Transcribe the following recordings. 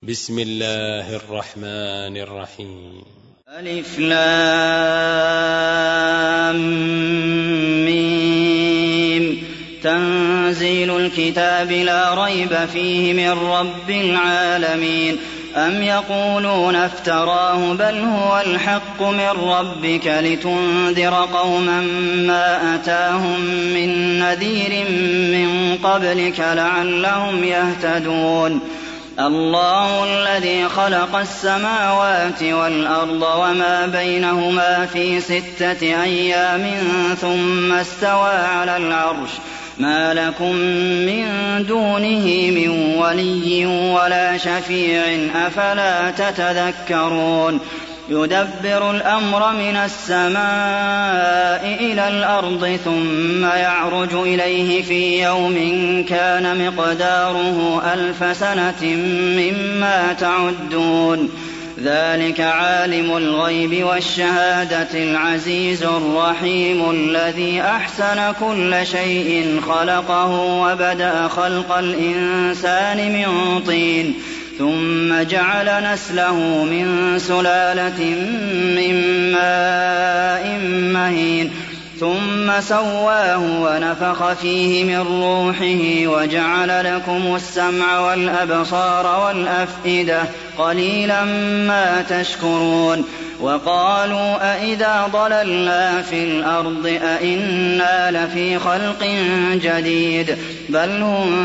بسم الله الرحمن الرحيم. ألف لام ميم. تنزيل الكتاب لا ريب فيه من رب العالمين. أم يقولون افتراه بل هو الحق من ربك لتنذر قوما ما أتاهم من نذير من قبلك لعلهم يهتدون. الله الذي خلق السماوات والأرض وما بينهما في 6 أيام ثم استوى على العرش ما لكم من دونه من ولي ولا شفيع أفلا تتذكرون. يدبر الأمر من السماء إلى الأرض ثم يعرج إليه في يوم كان مقداره 1000 سنة مما تعدون. ذلك عالم الغيب والشهادة العزيز الرحيم الذي أحسن كل شيء خلقه وبدأ خلق الإنسان من طين ثم جعل نسله من سلالة من ماء مهين ثم سواه ونفخ فيه من روحه وجعل لكم السمع والأبصار والأفئدة قليلا ما تشكرون. وقالوا أئذا ضللنا في الأرض أئنا لفي خلق جديد بل هم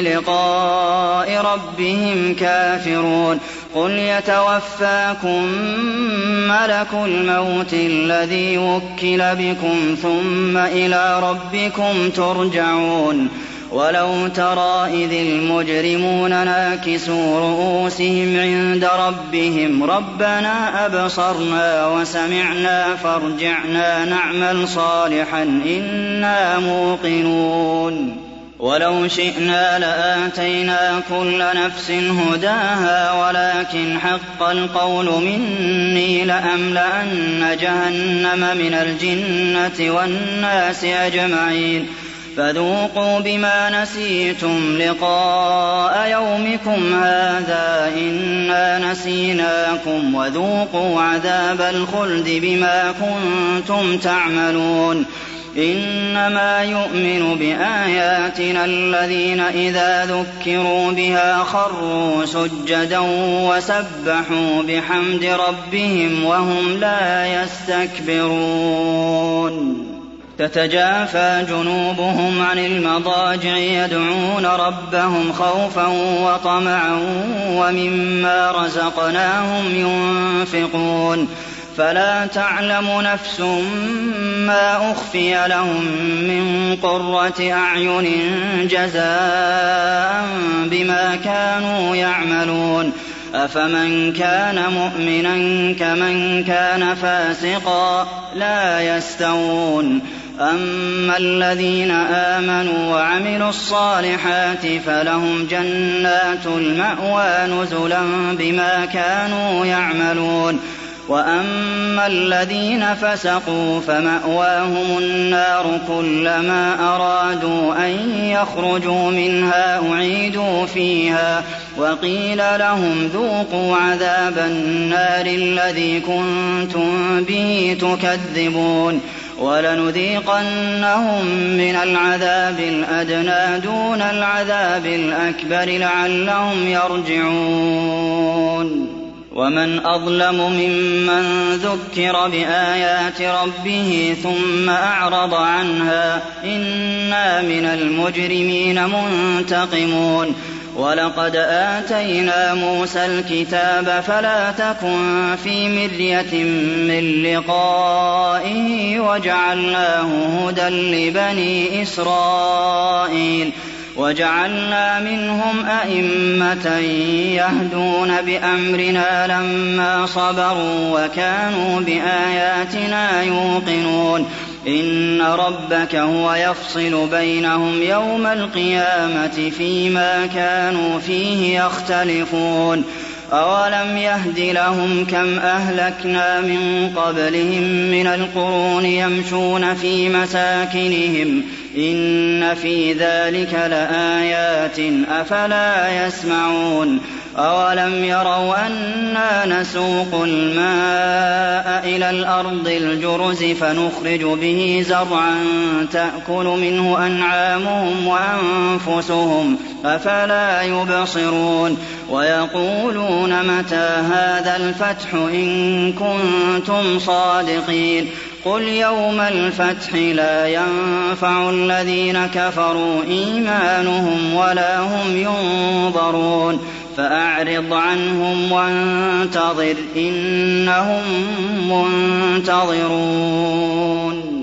بلقاء ربهم كافرون. قل يتوفاكم ملك الموت الذي وكل بكم ثم إلى ربكم ترجعون. ولو ترى إذ المجرمون ناكسوا رؤوسهم عند ربهم ربنا أبصرنا وسمعنا فارجعنا نعمل صالحا إنا موقنون. ولو شئنا لآتينا كل نفس هداها ولكن حق القول مني لأملأن جهنم من الجنة والناس أجمعين. فذوقوا بما نسيتم لقاء يومكم هذا إنا نسيناكم وذوقوا عذاب الخلد بما كنتم تعملون. إنما يؤمن بآياتنا الذين إذا ذكروا بها خروا سجدا وسبحوا بحمد ربهم وهم لا يستكبرون. تتجافى جنوبهم عن المضاجع يدعون ربهم خوفا وطمعا ومما رزقناهم ينفقون. فلا تعلم نفس ما أخفي لهم من قرة أعين جزاء بما كانوا يعملون. أفمن كان مؤمنا كمن كان فاسقا لا يستوون. أما الذين آمنوا وعملوا الصالحات فلهم جنات المأوى نزلا بما كانوا يعملون. وأما الذين فسقوا فمأواهم النار كلما أرادوا أن يخرجوا منها أعيدوا فيها وقيل لهم ذوقوا عذاب النار الذي كنتم به تكذبون. ولنذيقنهم من العذاب الأدنى دون العذاب الأكبر لعلهم يرجعون. ومن أظلم ممن ذكر بآيات ربه ثم أعرض عنها إنا من المجرمين منتقمون. ولقد آتينا موسى الكتاب فلا تكن في مرية من لقائه وجعلناه هدى لبني إسرائيل. وجعلنا منهم أئمة يهدون بأمرنا لما صبروا وكانوا بآياتنا يوقنون. إن ربك هو يفصل بينهم يوم القيامة فيما كانوا فيه يختلفون. أولم يهد لهم كم أهلكنا من قبلهم من القرون يمشون في مساكنهم إن في ذلك لآيات أفلا يسمعون أَوَلَمْ يَرَوْا أَنَّا نَسُوقُ الْمَاءَ إِلَى الْأَرْضِ الْجُرُزِ فَنُخْرِجُ بِهِ زَرْعًا تَأْكُلُ مِنْهُ أَنْعَامُهُمْ وَأَنفُسُهُمْ ۖ أَفَلَا يُبْصِرُونَ وَيَقُولُونَ مَتَىٰ هَٰذَا الْفَتْحُ إِن كُنتُمْ صَادِقِينَ قُلْ يَوْمَ الْفَتْحِ لَا يَنفَعُ الَّذِينَ كَفَرُوا إِيمَانُهُمْ وَلَا هُمْ يُنظَرُونَ فَأَعْرِضْ عَنْهُمْ وَانتَظِرْ إِنَّهُم مُّنتَظِرُونَ